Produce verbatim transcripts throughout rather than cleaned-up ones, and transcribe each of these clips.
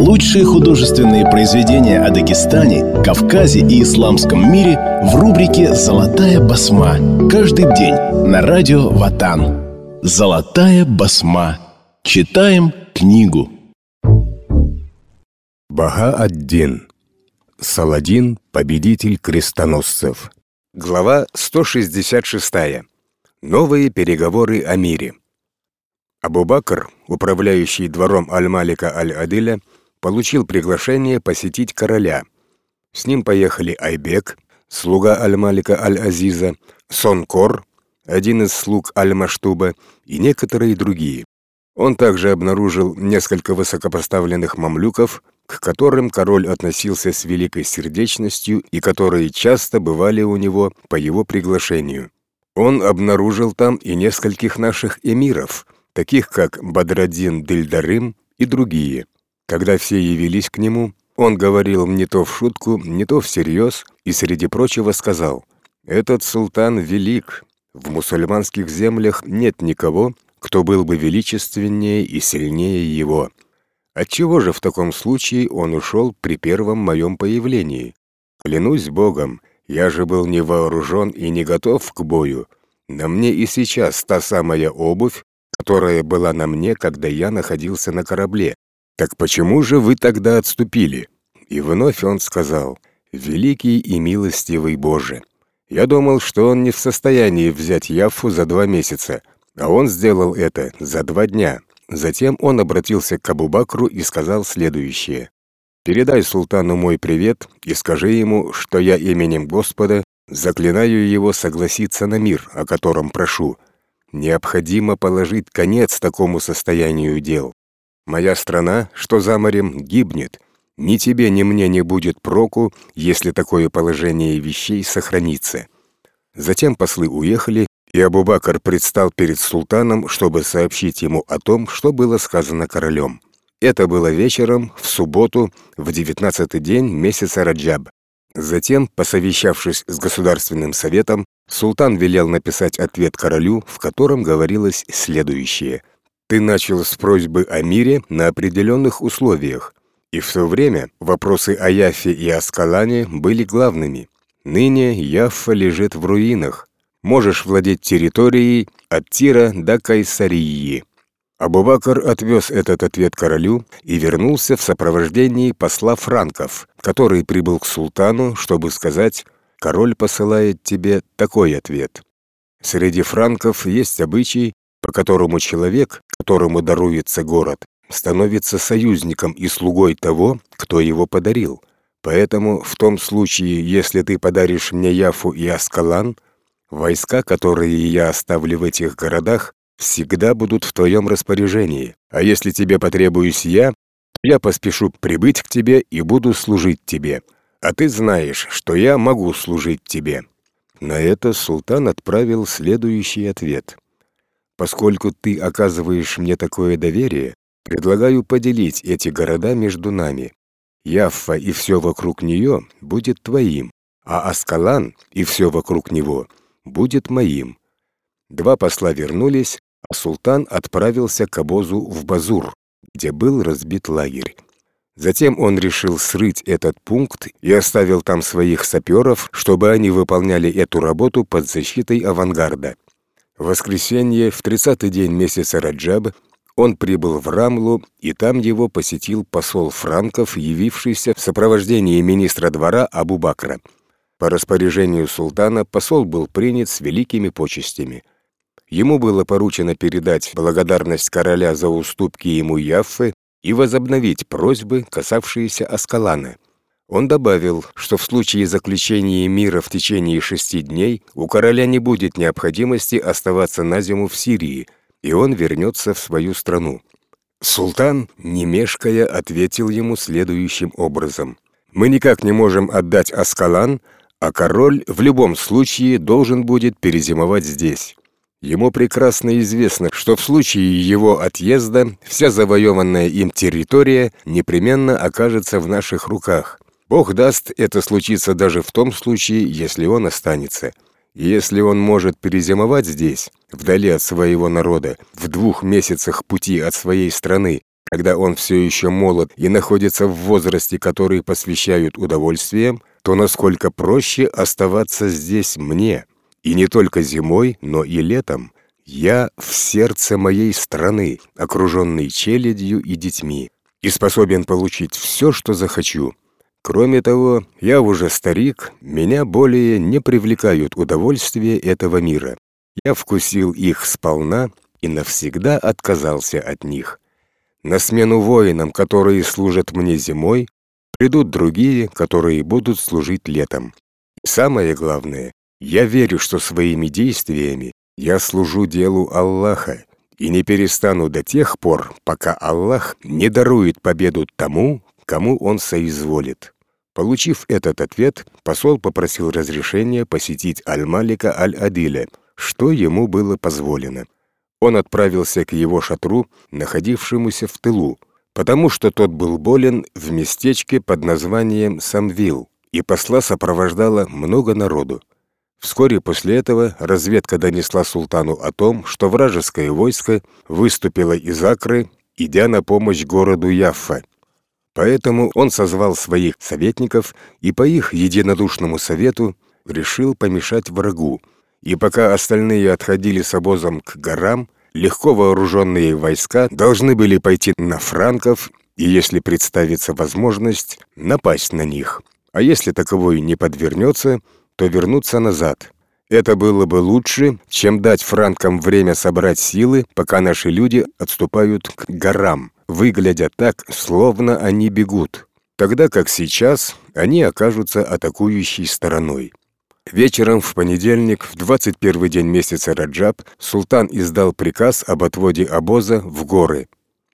Лучшие художественные произведения о Дагестане, Кавказе и исламском мире в рубрике «Золотая басма». Каждый день на радио Ватан. «Золотая басма». Читаем книгу. Баха-ад-Дин. Саладин, победитель крестоносцев. Глава сто шестьдесят шестая. Новые переговоры о мире. Абу-Бакр, управляющий двором Аль-Малика Аль-Адиля, получил приглашение посетить короля. С ним поехали Айбек, слуга Аль-Малика Аль-Азиза, Сонкор, один из слуг Аль-Маштуба, и некоторые другие. Он также обнаружил несколько высокопоставленных мамлюков, к которым король относился с великой сердечностью и которые часто бывали у него по его приглашению. Он обнаружил там и нескольких наших эмиров, таких как Бадраддин Дильдарым и другие. Когда все явились к нему, он говорил не то в шутку, не то всерьез, и среди прочего сказал: «Этот султан велик. В мусульманских землях нет никого, кто был бы величественнее и сильнее его. Отчего же в таком случае он ушел при первом моем появлении? Клянусь Богом, я же был не вооружен и не готов к бою. На мне и сейчас та самая обувь, которая была на мне, когда я находился на корабле. Так почему же вы тогда отступили?» И вновь он сказал: «Великий и милостивый Боже! Я думал, что он не в состоянии взять Яффу за два месяца, а он сделал это за два дня». Затем он обратился к Абу-Бакру и сказал следующее: «Передай султану мой привет и скажи ему, что я именем Господа заклинаю его согласиться на мир, о котором прошу. Необходимо положить конец такому состоянию дел. Моя страна, что за морем, гибнет. Ни тебе, ни мне не будет проку, если такое положение вещей сохранится». Затем послы уехали, и Абу-Бакр предстал перед султаном, чтобы сообщить ему о том, что было сказано королем. Это было вечером, в субботу, в девятнадцатый день месяца Раджаб. Затем, посовещавшись с Государственным советом, султан велел написать ответ королю, в котором говорилось следующее: «Ты начал с просьбы о мире на определенных условиях, и в то время вопросы о Яффе и Аскалане были главными. Ныне Яффа лежит в руинах. Можешь владеть территорией от Тира до Кайсарии». Абу-Бакр отвез этот ответ королю и вернулся в сопровождении посла франков, который прибыл к султану, чтобы сказать: «Король посылает тебе такой ответ. Среди франков есть обычай, по которому человек, которому даруется город, становится союзником и слугой того, кто его подарил. Поэтому в том случае, если ты подаришь мне Яффу и Аскалан, войска, которые я оставлю в этих городах, всегда будут в твоем распоряжении. А если тебе потребуюсь я, я поспешу прибыть к тебе и буду служить тебе. А ты знаешь, что я могу служить тебе». На это султан отправил следующий ответ: «Поскольку ты оказываешь мне такое доверие, предлагаю поделить эти города между нами. Яффа и все вокруг нее будет твоим, а Аскалан и все вокруг него будет моим». Два посла вернулись, а султан отправился к обозу в Базур, где был разбит лагерь. Затем он решил срыть этот пункт и оставил там своих саперов, чтобы они выполняли эту работу под защитой авангарда. В воскресенье, в тридцатый день месяца Раджаб, он прибыл в Рамлу, и там его посетил посол франков, явившийся в сопровождении министра двора Абу-Бакра. По распоряжению султана посол был принят с великими почестями. Ему было поручено передать благодарность короля за уступки ему Яффы и возобновить просьбы, касавшиеся Аскалана. Он добавил, что в случае заключения мира в течение шести дней у короля не будет необходимости оставаться на зиму в Сирии, и он вернется в свою страну. Султан, не мешкая, ответил ему следующим образом: «Мы никак не можем отдать Аскалан, а король в любом случае должен будет перезимовать здесь. Ему прекрасно известно, что в случае его отъезда вся завоеванная им территория непременно окажется в наших руках. Бог даст, это случится даже в том случае, если он останется. И если он может перезимовать здесь, вдали от своего народа, в двух месяцах пути от своей страны, когда он все еще молод и находится в возрасте, который посвящают удовольствиям, то насколько проще оставаться здесь мне, и не только зимой, но и летом. Я в сердце моей страны, окруженный челядью и детьми, и способен получить все, что захочу. Кроме того, я уже старик, меня более не привлекают удовольствия этого мира. Я вкусил их сполна и навсегда отказался от них. На смену воинам, которые служат мне зимой, придут другие, которые будут служить летом. И самое главное, я верю, что своими действиями я служу делу Аллаха и не перестану до тех пор, пока Аллах не дарует победу тому, кому он соизволит. Получив этот ответ, посол попросил разрешения посетить Аль-Малика Аль-Адиля, что ему было позволено. Он отправился к его шатру, находившемуся в тылу, потому что тот был болен в местечке под названием Самвил, и посла сопровождало много народу. Вскоре после этого разведка донесла султану о том, что вражеское войско выступило из Акры, идя на помощь городу Яффа. Поэтому он созвал своих советников и по их единодушному совету решил помешать врагу. И пока остальные отходили с обозом к горам, легко вооруженные войска должны были пойти на франков и, если представится возможность, напасть на них. А если таковой не подвернется, то вернуться назад. Это было бы лучше, чем дать франкам время собрать силы, пока наши люди отступают к горам, выглядя так, словно они бегут, тогда как сейчас они окажутся атакующей стороной. Вечером в понедельник, в двадцать первый день месяца Раджаб, султан издал приказ об отводе обоза в горы.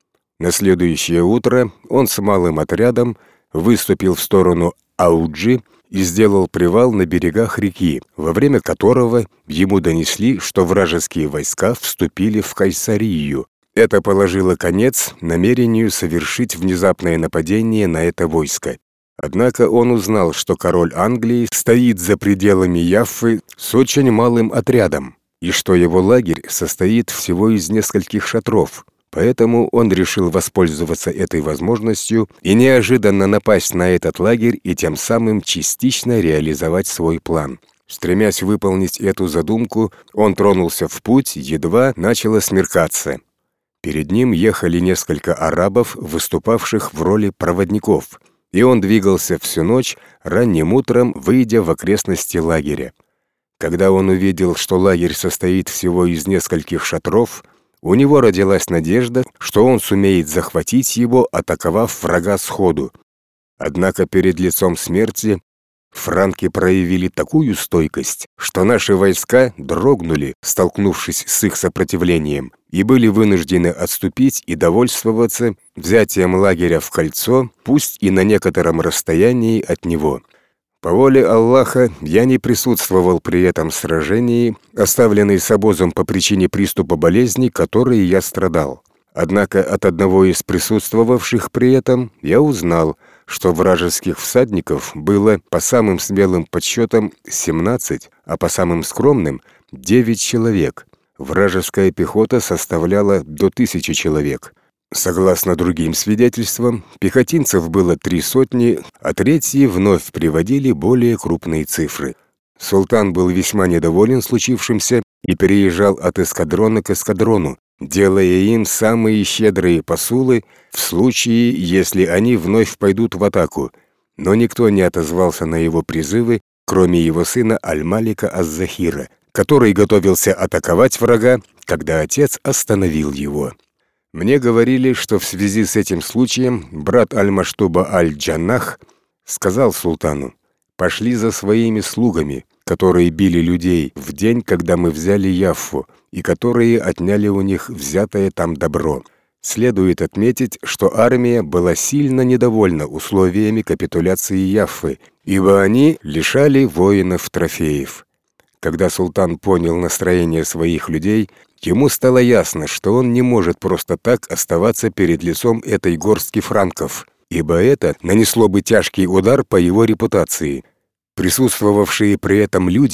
На следующее утро он с малым отрядом выступил в сторону Ауджи и сделал привал на берегах реки, во время которого ему донесли, что вражеские войска вступили в Кайсарию. Это положило конец намерению совершить внезапное нападение на это войско. Однако он узнал, что король Англии стоит за пределами Яффы с очень малым отрядом, и что его лагерь состоит всего из нескольких шатров. Поэтому он решил воспользоваться этой возможностью и неожиданно напасть на этот лагерь и тем самым частично реализовать свой план. Стремясь выполнить эту задумку, он тронулся в путь, едва начало смеркаться. Перед ним ехали несколько арабов, выступавших в роли проводников, и он двигался всю ночь, ранним утром выйдя в окрестности лагеря. Когда он увидел, что лагерь состоит всего из нескольких шатров, у него родилась надежда, что он сумеет захватить его, атаковав врага сходу. Однако перед лицом смерти франки проявили такую стойкость, что наши войска дрогнули, столкнувшись с их сопротивлением, и были вынуждены отступить и довольствоваться взятием лагеря в кольцо, пусть и на некотором расстоянии от него. По воле Аллаха я не присутствовал при этом сражении, оставленный с обозом по причине приступа болезни, которой я страдал. Однако от одного из присутствовавших при этом я узнал, что вражеских всадников было по самым смелым подсчетам семнадцать, а по самым скромным — девять человек. Вражеская пехота составляла до тысячи человек. Согласно другим свидетельствам, пехотинцев было три сотни, а третьи вновь приводили более крупные цифры. Султан был весьма недоволен случившимся и переезжал от эскадрона к эскадрону, делая им самые щедрые посулы в случае, если они вновь пойдут в атаку. Но никто не отозвался на его призывы, кроме его сына Аль-Малика Аз-Захира, который готовился атаковать врага, когда отец остановил его. Мне говорили, что в связи с этим случаем брат Аль-Маштуба Аль-Джаннах сказал султану: «Пошли за своими слугами, которые били людей в день, когда мы взяли Яффу, и которые отняли у них взятое там добро». Следует отметить, что армия была сильно недовольна условиями капитуляции Яффы, ибо они лишали воинов трофеев. Когда султан понял настроение своих людей, ему стало ясно, что он не может просто так оставаться перед лицом этой горстки франков, ибо это нанесло бы тяжкий удар по его репутации. Присутствовавшие при этом люди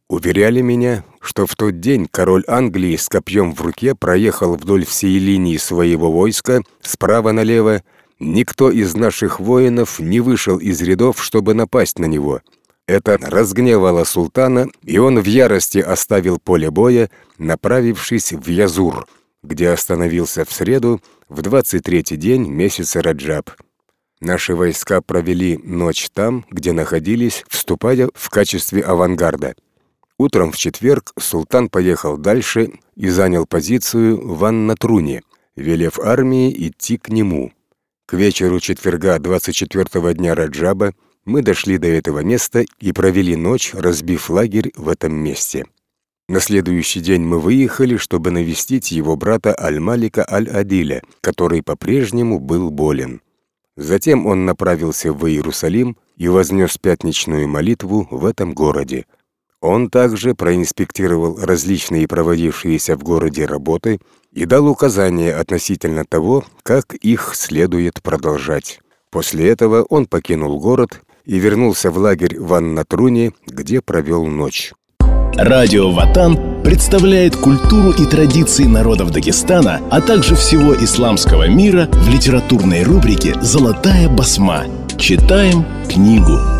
Уверяли меня, что в тот день король Англии с копьем в руке проехал вдоль всей линии своего войска справа налево. Никто из наших воинов не вышел из рядов, чтобы напасть на него. Это разгневало султана, и он в ярости оставил поле боя, направившись в Язур, где остановился в среду в двадцать третий день месяца Раджаб. Наши войска провели ночь там, где находились, вступая в качестве авангарда. Утром в четверг султан поехал дальше и занял позицию в Ан-Натруне, велев армии идти к нему. К вечеру четверга двадцать четвёртого дня Раджаба мы дошли до этого места и провели ночь, разбив лагерь в этом месте. На следующий день мы выехали, чтобы навестить его брата Аль-Малика Аль-Адиля, который по-прежнему был болен. Затем он направился в Иерусалим и вознес пятничную молитву в этом городе. Он также проинспектировал различные проводившиеся в городе работы и дал указания относительно того, как их следует продолжать. После этого он покинул город и вернулся в лагерь в Ан-Натруне, где провел ночь. Радио Ватан представляет культуру и традиции народов Дагестана, а также всего исламского мира в литературной рубрике «Золотая басма». Читаем книгу.